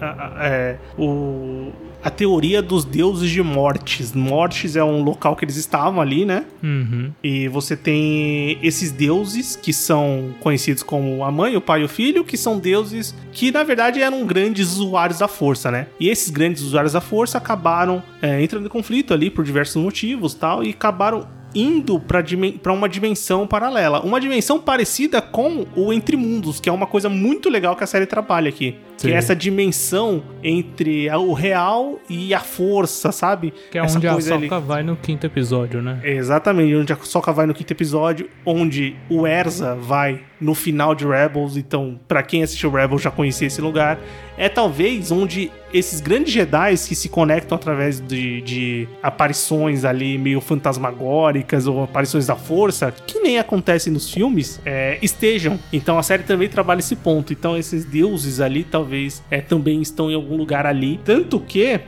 a teoria dos deuses de Mortis. Mortis é um local que eles estavam ali, né? Uhum. E você tem esses deuses que são conhecidos como a mãe, o pai e o filho, que são deuses que, na verdade, eram grandes usuários da força, né? E esses grandes usuários da força acabaram entrando em conflito ali por diversos motivos e tal, e acabaram indo para uma dimensão paralela. Uma dimensão parecida com o Entre Mundos, que é uma coisa muito legal que a série trabalha aqui. Que é essa dimensão entre o real e a força, sabe? Que é essa onde a coisa Ahsoka vai no 5º episódio, né? Exatamente, onde a Ahsoka vai no 5º episódio, onde o Erza vai no final de Rebels. Então, pra quem assistiu Rebels já conhecia esse lugar. É talvez onde esses grandes Jedi que se conectam através de aparições ali meio fantasmagóricas ou aparições da força, que nem acontece nos filmes, estejam. Então a série também trabalha esse ponto. Então esses deuses ali talvez também estão em algum lugar ali. Tanto que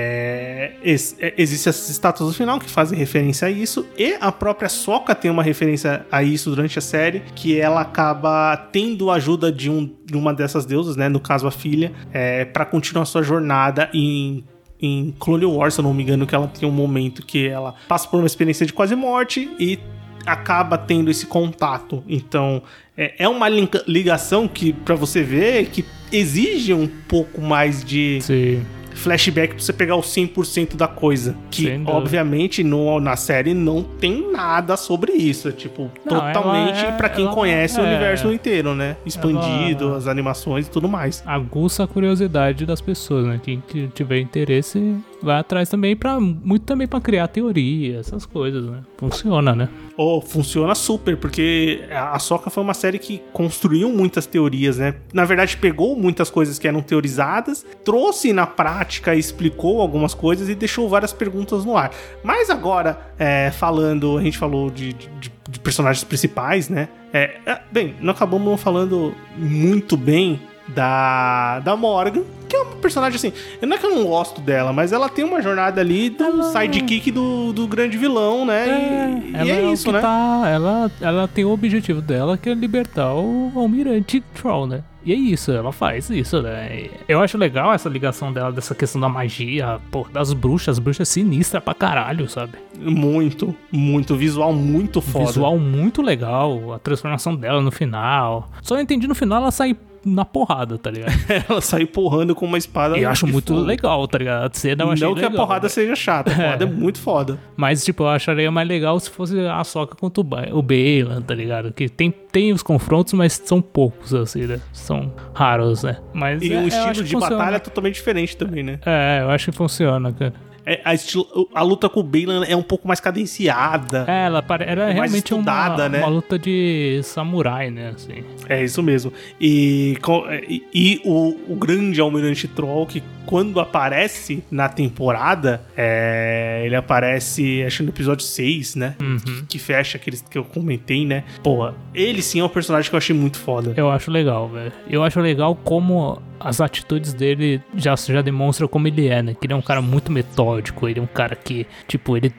existe essas estátuas no final que fazem referência a isso, e a própria Ahsoka tem uma referência a isso durante a série, que ela acaba tendo a ajuda de uma dessas deusas, né, no caso a filha, pra continuar sua jornada em Clone Wars, se eu não me engano, que ela tem um momento que ela passa por uma experiência de quase morte e acaba tendo esse contato. Então é uma ligação que, pra você ver, que exige um pouco mais de... Sim. Flashback pra você pegar o 100% da coisa. Que, obviamente, na série não tem nada sobre isso. É, tipo, totalmente pra quem conhece o universo inteiro, né? Expandido, as animações e tudo mais. Aguça a curiosidade das pessoas, né? Quem tiver interesse vai atrás também muito também pra criar teoria, essas coisas, né? Funciona, né? Funciona super, porque a Ahsoka foi uma série que construiu muitas teorias, né? Na verdade, pegou muitas coisas que eram teorizadas, trouxe na prática, explicou algumas coisas e deixou várias perguntas no ar. Mas agora, a gente falou de personagens principais, né? Bem, não acabamos falando muito bem da Morgan, que é uma personagem assim, não é que eu não gosto dela, mas ela tem uma jornada ali do sidekick do grande vilão, né? E é isso, né? Ela tem o objetivo dela, que é libertar o Almirante Troll, né? E é isso, ela faz isso, né? Eu acho legal essa ligação dela, dessa questão da magia, das bruxas sinistras pra caralho, sabe? Muito, muito. Visual muito foda. Visual muito legal, a transformação dela no final. Só não entendi no final ela sair na porrada, tá ligado? Ela sai porrando com uma espada. E eu acho muito legal, tá ligado? Não que a porrada seja chata, a porrada é muito foda. Mas, tipo, eu acharia mais legal se fosse a Ahsoka contra o Baylan, tá ligado? Que tem os confrontos, mas são poucos, assim, né? São raros, né? Mas o estilo de batalha é totalmente diferente também, né? Eu acho que funciona, cara. A luta com o Baylan é um pouco mais cadenciada. Ela é realmente estudada, né? Uma luta de samurai, né? Assim. É isso mesmo. E o grande Almirante Troll, que quando aparece na temporada, ele aparece, acho, no episódio 6, né? Uhum. Que fecha aqueles que eu comentei, né? Porra, ele sim é um personagem que eu achei muito foda. Eu acho legal, velho. Eu acho legal como as atitudes dele já demonstram como ele é, né? Que ele é um cara muito metódico, ele é um cara que, tipo, ele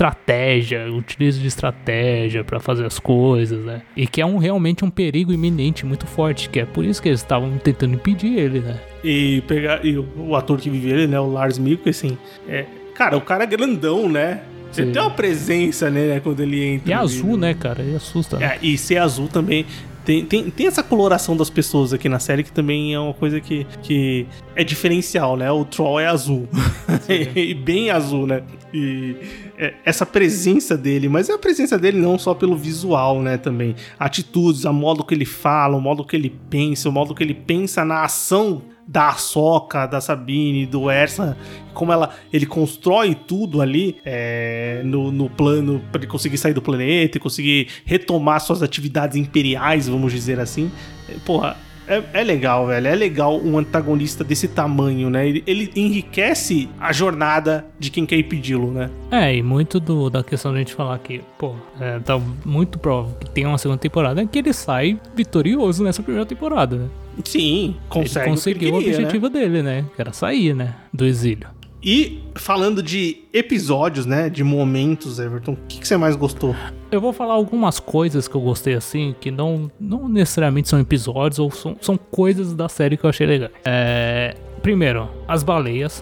utiliza de estratégia pra fazer as coisas, né? E que é realmente um perigo iminente muito forte, que é por isso que eles estavam tentando impedir ele, né? E o ator que vive ele, né? O Lars Mikkelsen, cara, o cara é grandão, né? Você tem uma presença, né? Quando ele entra. E é azul, né, cara? Ele assusta. Né? E ser azul também. Tem essa coloração das pessoas aqui na série que também é uma coisa que é diferencial, né? O Troll é azul. E bem azul, né? E essa presença dele, mas é a presença dele não só pelo visual, né? Também atitudes, o modo que ele fala, o modo que ele pensa, o modo que ele pensa na ação da Ahsoka, da Sabine, do Ersa, como ele constrói tudo ali no plano para ele conseguir sair do planeta e conseguir retomar suas atividades imperiais, vamos dizer assim. Porra, é legal, velho. É legal um antagonista desse tamanho, né? Ele enriquece a jornada de quem quer impedi-lo, né? E muito da questão da gente falar que, tá muito provável que tenha uma segunda temporada, é que ele sai vitorioso nessa primeira temporada, né? Sim, ele conseguiu o objetivo dele, né? Que era sair, né? Do exílio. E falando de episódios, né? De momentos, Everton, o que você mais gostou? Eu vou falar algumas coisas que eu gostei, assim, que não necessariamente são episódios, ou são coisas da série que eu achei legal. Primeiro, as baleias.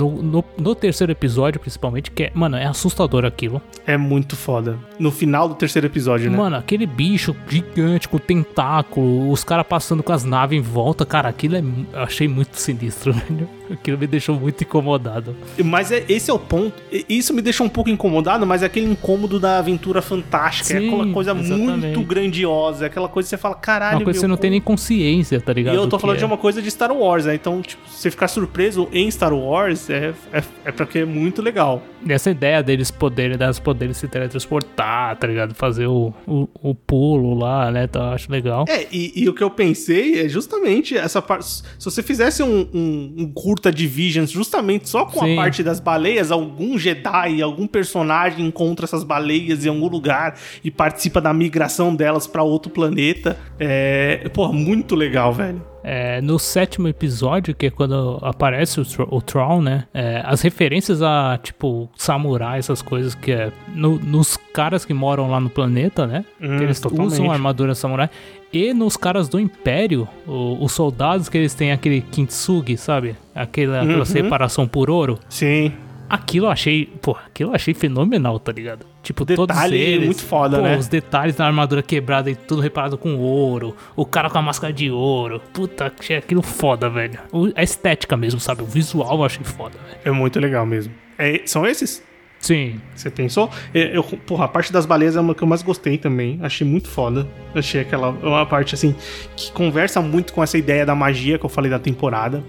No terceiro episódio, principalmente, que é assustador aquilo. É muito foda. No final do terceiro episódio, né? Mano, aquele bicho gigante com tentáculo, os caras passando com as naves em volta, cara, aquilo eu achei muito sinistro, velho. Aquilo me deixou muito incomodado. Mas esse é o ponto. Isso me deixou um pouco incomodado, mas é aquele incômodo da aventura fantástica. Sim, é aquela coisa exatamente. muito grandiosa. É aquela coisa que você fala, caralho, Uma coisa que você não tem nem consciência, tá ligado? E eu tô do falando que de uma coisa de Star Wars, né? Então, tipo, você ficar surpreso em Star Wars é porque é muito legal. E essa ideia deles poderem se teletransportar, tá ligado? Fazer o pulo lá, né? Então, eu acho legal. E o que eu pensei é justamente essa parte. Se você fizesse um curta de Visions justamente só com Sim. a parte das baleias, algum Jedi, algum personagem encontra essas baleias em algum lugar e participa da migração delas pra outro planeta. Porra, muito legal, velho. No 7º episódio, que é quando aparece o Thrawn, né? As referências a, tipo, samurai, essas coisas que é nos caras que moram lá no planeta, né? Que eles usam armadura samurai. E nos caras do Império, os soldados que eles têm aquele kintsugi, sabe? Aquela separação por ouro. Sim. Aquilo eu achei fenomenal, tá ligado? Tipo, todos eles... muito foda, né? Os detalhes da armadura quebrada e tudo reparado com ouro. O cara com a máscara de ouro. Puta, achei aquilo foda, velho. A estética mesmo, sabe? O visual eu achei foda, velho. É muito legal mesmo. São esses? Sim. Você pensou? Porra, a parte das baleias é uma que eu mais gostei também. Achei muito foda. Achei uma parte, assim, que conversa muito com essa ideia da magia que eu falei da temporada.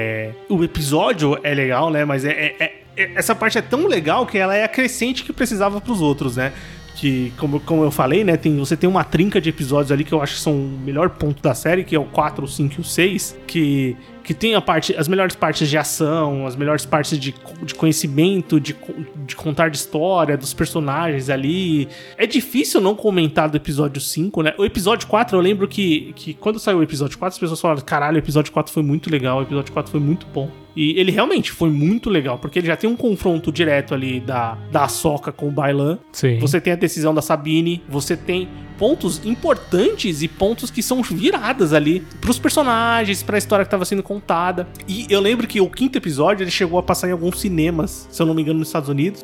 O episódio é legal, né? Mas essa parte é tão legal que ela é a crescente que precisava pros outros, né? Que, como eu falei, né? Você tem uma trinca de episódios ali que eu acho que são o melhor ponto da série, que é o 4, o 5 e o 6, que tem as melhores partes de ação, as melhores partes de conhecimento, de contar de história, dos personagens ali. É difícil não comentar do episódio 5, né? O episódio 4, eu lembro que quando saiu o episódio 4, as pessoas falaram, caralho, o episódio 4 foi muito legal, o episódio 4 foi muito bom. E ele realmente foi muito legal, porque ele já tem um confronto direto ali da Ahsoka com o Bailan. Sim. Você tem a decisão da Sabine, você tem pontos importantes e pontos que são viradas ali pros personagens, pra história que tava sendo contada. E eu lembro que o 5º episódio, ele chegou a passar em alguns cinemas, se eu não me engano, nos Estados Unidos,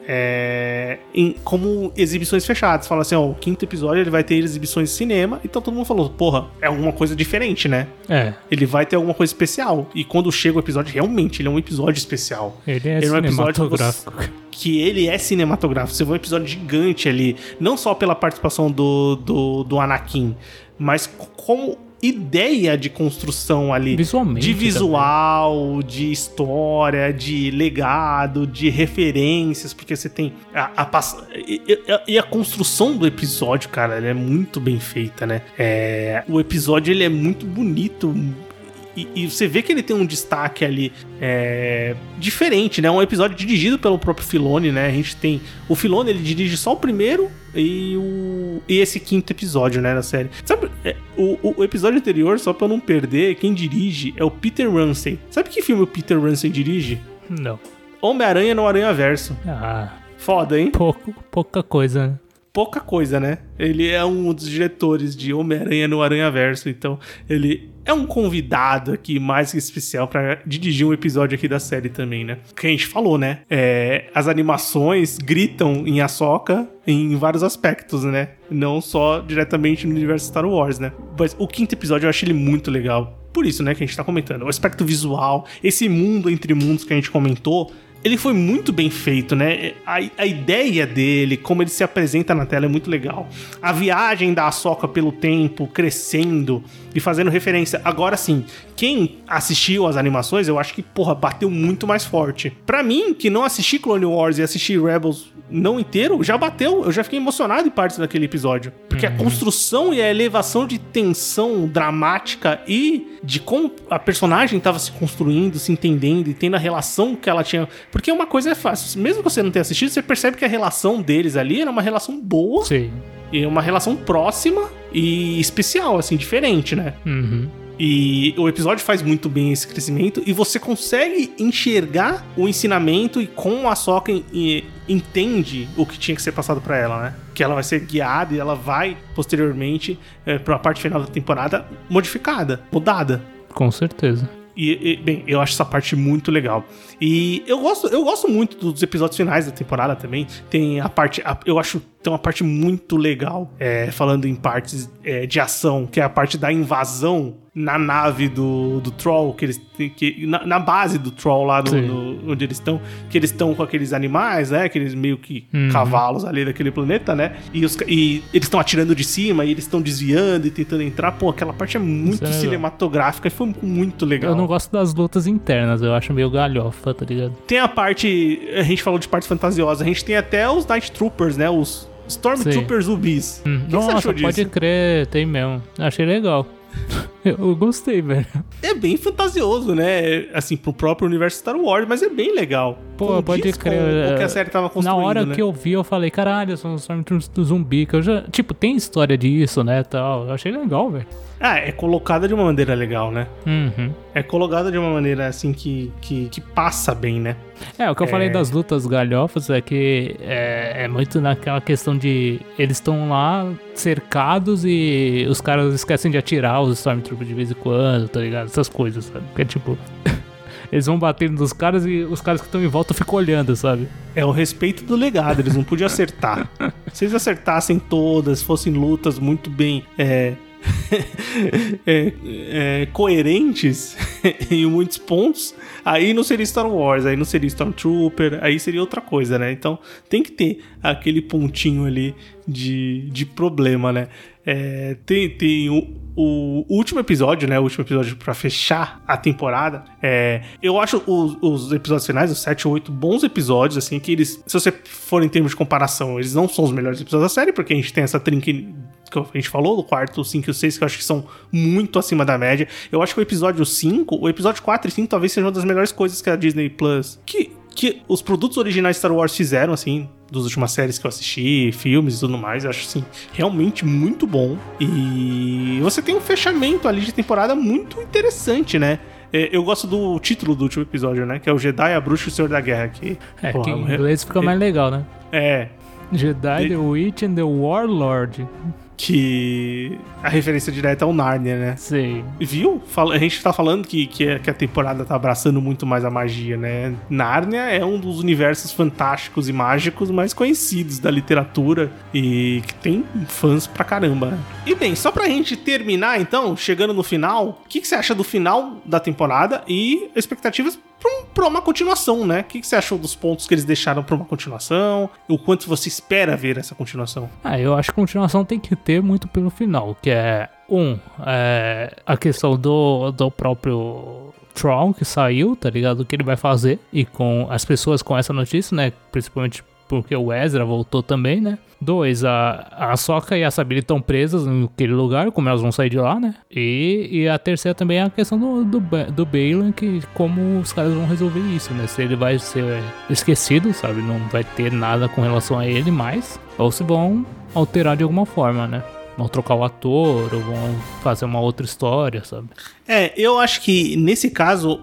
como exibições fechadas. Fala assim, o 5º episódio, ele vai ter exibições de cinema, então todo mundo falou, porra, é alguma coisa diferente, né? Ele vai ter alguma coisa especial. E quando chega o episódio, realmente, ele é um episódio especial. Ele é cinematográfico. Que ele é cinematográfico. Você vê um episódio gigante ali, não só pela participação do Anakin, mas como ideia de construção ali. Visualmente. De visual, também. De história, de legado, de referências, porque você tem e a construção do episódio, cara, ela é muito bem feita, né? O episódio, ele é muito bonito. E você vê que ele tem um destaque ali diferente, né? Um episódio dirigido pelo próprio Filoni, né? A gente tem... O Filoni, ele dirige só o primeiro e esse 5º episódio, né, da série. Sabe, o episódio anterior, só pra eu não perder, quem dirige é o Peter Ramsey. Sabe que filme o Peter Ramsey dirige? Não. Homem-Aranha no Aranhaverso. Foda, hein? Pouca coisa, né? Pouca coisa, né? Ele é um dos diretores de Homem-Aranha no Aranhaverso, então ele é um convidado aqui mais que especial pra dirigir um episódio aqui da série também, né? Que a gente falou, né? As animações gritam em Ahsoka em vários aspectos, né? Não só diretamente no universo Star Wars, né? Mas o 5º episódio eu achei ele muito legal. Por isso, né, que a gente tá comentando. O aspecto visual, esse mundo entre mundos que a gente comentou, ele foi muito bem feito, né? A ideia dele, como ele se apresenta na tela é muito legal. A viagem da Ahsoka pelo tempo, crescendo e fazendo referência. Agora sim, quem assistiu as animações, eu acho que, porra, bateu muito mais forte. Pra mim, que não assisti Clone Wars e assisti Rebels não inteiro, já bateu. Eu já fiquei emocionado em partes daquele episódio. Porque a construção e a elevação de tensão dramática e de como a personagem tava se construindo, se entendendo e tendo a relação que ela tinha... Porque uma coisa é fácil. Mesmo que você não tenha assistido, você percebe que a relação deles ali era uma relação boa. Sim. E uma relação próxima e especial, assim, diferente, né? Uhum. E o episódio faz muito bem esse crescimento e você consegue enxergar o ensinamento e como a Ahsoka entende o que tinha que ser passado pra ela, né? Que ela vai ser guiada e ela vai, posteriormente, pra parte final da temporada, mudada. Com certeza. Bem, eu acho essa parte muito legal. E eu gosto muito dos episódios finais da temporada também. Tem a parte... eu acho tem uma parte muito legal, falando em partes de ação, que é a parte da invasão na nave do Troll, que eles na base do Troll lá onde eles estão, que eles estão com aqueles animais, né, aqueles meio que cavalos ali daquele planeta, né, e eles estão atirando de cima, e eles estão desviando e tentando entrar. Pô, aquela parte é muito cinematográfica e foi muito legal. Eu não gosto das lutas internas, eu acho meio galhofa, tá ligado? Tem a parte, a gente falou de partes fantasiosas, a gente tem até os Night Troopers, né, os Stormtroopers zumbis. O que você achou disso? Pode crer, tem mesmo. Achei legal. Eu gostei, velho. É bem fantasioso, né? Assim, pro próprio universo Star Wars, mas é bem legal. Pô, pode crer. O que a série tava construindo, na hora né? que eu vi, eu falei, caralho, são os Stormtroopers do zumbi, que eu já... Tipo, tem história disso, né, tal. Eu achei legal, velho. É colocada de uma maneira legal, né? Uhum. É colocada de uma maneira, assim, que passa bem, né? O que eu falei das lutas galhofas é que é muito naquela questão de... Eles estão lá cercados e os caras esquecem de atirar os Stormtroopers de vez em quando, tá ligado? Essas coisas, sabe? Porque, tipo... Eles vão batendo nos caras e os caras que estão em volta ficam olhando, sabe? É o respeito do legado, eles não podiam acertar. Se eles acertassem todas, fossem lutas muito bem... coerentes em muitos pontos, aí não seria Star Wars, aí não seria Stormtrooper, aí seria outra coisa, né? Então tem que ter aquele pontinho ali de problema, né? Tem o último episódio, né? O último episódio pra fechar a temporada. Eu acho os episódios finais, os 7 ou 8, bons episódios, assim, que eles, se você for em termos de comparação, eles não são os melhores episódios da série, porque a gente tem essa trinca que a gente falou, do quarto, o 5 e o 6, que eu acho que são muito acima da média. Eu acho que o episódio 4 e 5 talvez sejam uma das melhores coisas que a Disney Plus, que os produtos originais de Star Wars fizeram, assim, das últimas séries que eu assisti, filmes e tudo mais. Eu acho, assim, realmente muito bom. E você tem um fechamento ali de temporada muito interessante, né? Eu gosto do título do último episódio, né? Que é o Jedi, a Bruxa e o Senhor da Guerra. Que em inglês fica mais legal, né? Jedi, The Witch and the Warlord. Que a referência direta é o Nárnia, né? Sim. Viu? A gente tá falando que a temporada tá abraçando muito mais a magia, né? Nárnia é um dos universos fantásticos e mágicos mais conhecidos da literatura e que tem fãs pra caramba, né? E bem, só pra gente terminar, então, chegando no final, o que você acha do final da temporada e expectativas pra uma continuação, né? O que você achou dos pontos que eles deixaram pra uma continuação? O quanto você espera ver essa continuação? Eu acho que a continuação tem que ter muito pelo final, que é a questão do próprio Troll que saiu, tá ligado? O que ele vai fazer, e com as pessoas com essa notícia, né? Principalmente porque o Ezra voltou também, né? 2, a Sokka e a Sabine estão presas naquele lugar, como elas vão sair de lá, né? E a terceira também é a questão do Baylan, que como os caras vão resolver isso, né? Se ele vai ser esquecido, sabe? Não vai ter nada com relação a ele mais, ou se vão alterar de alguma forma, né? Vão trocar o ator, ou vão fazer uma outra história, sabe? Eu acho que nesse caso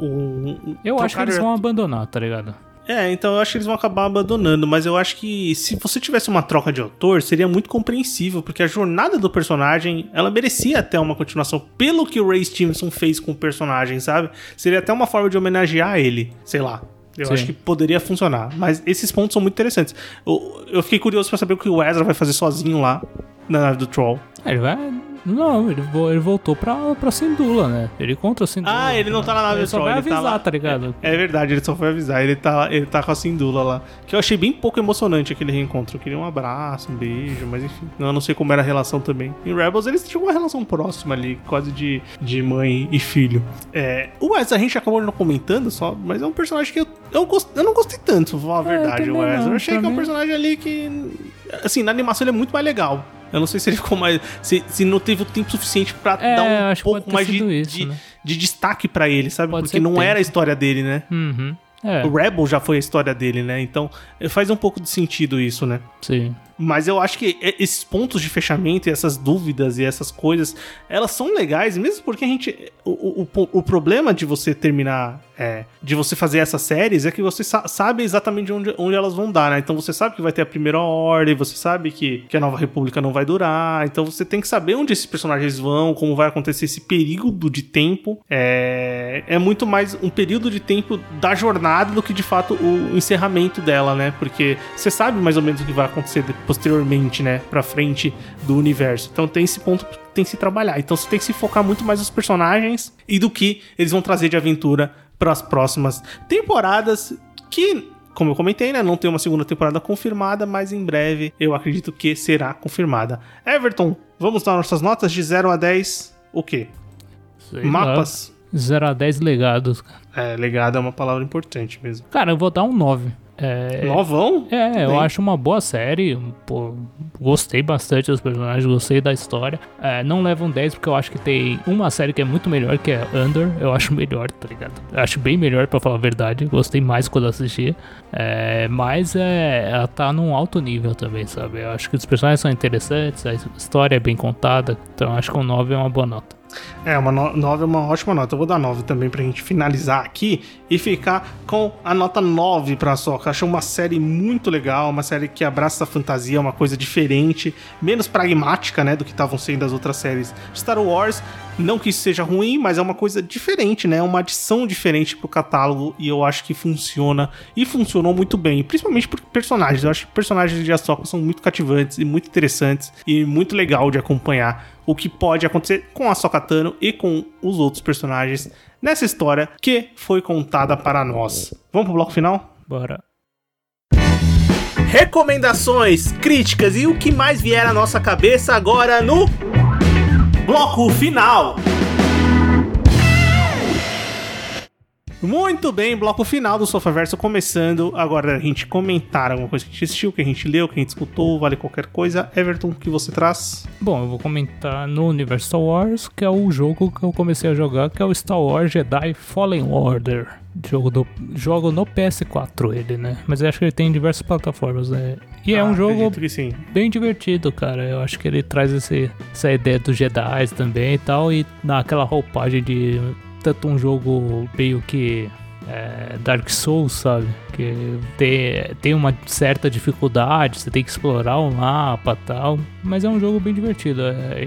eu acho que eles vão abandonar, tá ligado? Então eu acho que eles vão acabar abandonando, mas eu acho que se você tivesse uma troca de autor, seria muito compreensível, porque a jornada do personagem, ela merecia até uma continuação, pelo que o Ray Stevenson fez com o personagem, sabe? Seria até uma forma de homenagear ele, sei lá. Eu acho que poderia funcionar, mas esses pontos são muito interessantes. Eu fiquei curioso pra saber o que o Ezra vai fazer sozinho lá na nave do Troll. Ele vai... Não, ele voltou pra Syndulla, né? Ele contra a Syndulla. Ele não tá na nave do Troll. Ele só vai avisar, tá ligado? É verdade, ele só foi avisar. Ele tá com a Syndulla lá. Que eu achei bem pouco emocionante aquele reencontro. Eu queria um abraço, um beijo, mas enfim. Eu não sei como era a relação também. Em Rebels eles tinham uma relação próxima ali, quase de mãe e filho. O Ezra a gente acabou não comentando só, mas é um personagem que eu não gostei tanto, vou falar a verdade. O Ezra. Eu achei que é um personagem ali que, assim, na animação ele é muito mais legal. Eu não sei se ele ficou mais... Se não teve o tempo suficiente pra dar um pouco mais de destaque pra ele, sabe? Porque não era a história dele, né? Uhum. O Rebel já foi a história dele, né? Então faz um pouco de sentido isso, né? Sim. Mas eu acho que esses pontos de fechamento e essas dúvidas e essas coisas, elas são legais, mesmo porque a gente... O problema de você terminar... de você fazer essas séries é que você sabe exatamente onde elas vão dar, né? Então você sabe que vai ter a Primeira Ordem, você sabe que a Nova República não vai durar, então você tem que saber onde esses personagens vão, como vai acontecer esse período de tempo. É muito mais um período de tempo da jornada do que, de fato, o encerramento dela, né? Porque você sabe mais ou menos o que vai acontecer depois posteriormente, né, pra frente do universo. Então tem esse ponto que tem que se trabalhar. Então você tem que se focar muito mais nos personagens e do que eles vão trazer de aventura para as próximas temporadas, que, como eu comentei, né, não tem uma segunda temporada confirmada, mas em breve eu acredito que será confirmada. Everton, vamos dar nossas notas de 0 a 10, o quê? Sei Mapas? lá. 0 a 10 legados. Legado é uma palavra importante mesmo. Cara, eu vou dar um 9. Novão? Eu acho uma boa série. Pô, gostei bastante dos personagens, gostei da história. Não levo um 10 porque eu acho que tem uma série que é muito melhor, que é Under. Eu acho melhor, tá ligado? Eu acho bem melhor, pra falar a verdade. Gostei mais quando assisti. Mas ela tá num alto nível também, sabe? Eu acho que os personagens são interessantes, a história é bem contada. Então eu acho que um 9 é uma boa nota. Uma 9 é uma ótima nota. Eu vou dar 9 também pra gente finalizar aqui e ficar com a nota 9 pra Ahsoka. Acho uma série muito legal, uma série que abraça a fantasia, uma coisa diferente, menos pragmática, né, do que estavam sendo as outras séries Star Wars. Não que isso seja ruim, mas é uma coisa diferente, né? Uma adição diferente pro catálogo e eu acho que funciona e funcionou muito bem, principalmente por personagens. Eu acho que personagens de Ahsoka são muito cativantes e muito interessantes e muito legal de acompanhar o que pode acontecer com a Ahsoka Tano e com os outros personagens nessa história que foi contada para nós. Vamos pro bloco final? Bora. Recomendações, críticas e o que mais vier à nossa cabeça agora no bloco final. Muito bem, bloco final do Sofaverso começando. Agora a gente comentar alguma coisa que a gente assistiu, que a gente leu, que a gente escutou, vale qualquer coisa. Everton, o que você traz? Bom, eu vou comentar no universo Star Wars, que é o jogo que eu comecei a jogar, que é o Star Wars Jedi Fallen Order. Jogo no PS4 ele, né? Mas eu acho que ele tem em diversas plataformas, né? E é um jogo bem divertido, cara. Eu acho que ele traz essa ideia dos Jedi também e tal, e naquela roupagem de tanto um jogo meio que Dark Souls, sabe? Que tem uma certa dificuldade, você tem que explorar o mapa e tal, mas é um jogo bem divertido.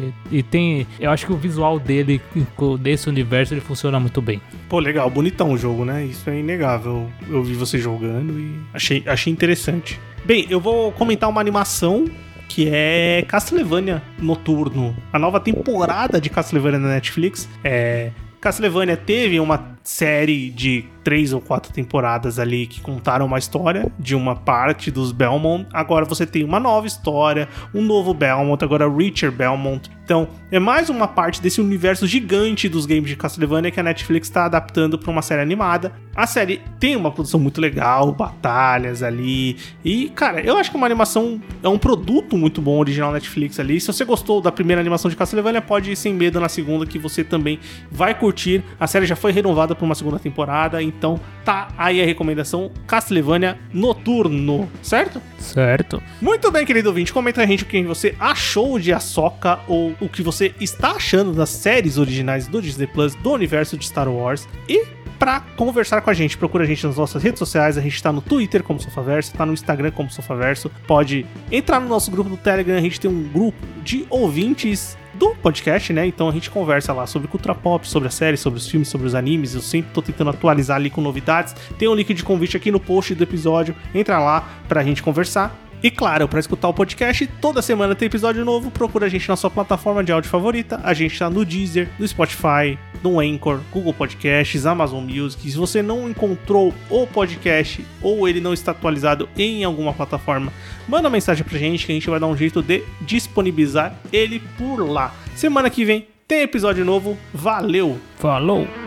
E tem, eu acho que o visual dele, desse universo, ele funciona muito bem. Pô, legal, bonitão o jogo, né? Isso é inegável. Eu vi você jogando e achei interessante. Bem, eu vou comentar uma animação que é Castlevania Noturno. A nova temporada de Castlevania na Netflix. Castlevania teve uma série de 3 ou 4 temporadas ali que contaram uma história de uma parte dos Belmont. Agora você tem uma nova história, um novo Belmont, agora Richard Belmont. Então, é mais uma parte desse universo gigante dos games de Castlevania que a Netflix está adaptando para uma série animada. A série tem uma produção muito legal, batalhas ali. E, cara, eu acho que uma animação é um produto muito bom original Netflix ali. Se você gostou da primeira animação de Castlevania, pode ir sem medo na segunda, que você também vai curtir. A série já foi renovada para uma segunda temporada, então tá aí a recomendação Castlevania Noturno, certo? Certo. Muito bem, querido ouvinte, comenta a gente o que você achou de Ahsoka ou o que você está achando das séries originais do Disney Plus, do universo de Star Wars. E pra conversar com a gente, procura a gente nas nossas redes sociais. A gente tá no Twitter como Sofaverso, tá no Instagram como Sofaverso. Pode entrar no nosso grupo do Telegram, a gente tem um grupo de ouvintes do podcast, né? Então a gente conversa lá sobre cultura pop, sobre a série, sobre os filmes, sobre os animes. Eu sempre tô tentando atualizar ali com novidades. Tem um link de convite aqui no post do episódio. Entra lá pra gente conversar. E claro, para escutar o podcast, toda semana tem episódio novo. Procura a gente na sua plataforma de áudio favorita. A gente tá no Deezer, no Spotify, no Anchor, Google Podcasts, Amazon Music. Se você não encontrou o podcast ou ele não está atualizado em alguma plataforma, manda uma mensagem pra gente que a gente vai dar um jeito de disponibilizar ele por lá. Semana que vem tem episódio novo. Valeu! Falou!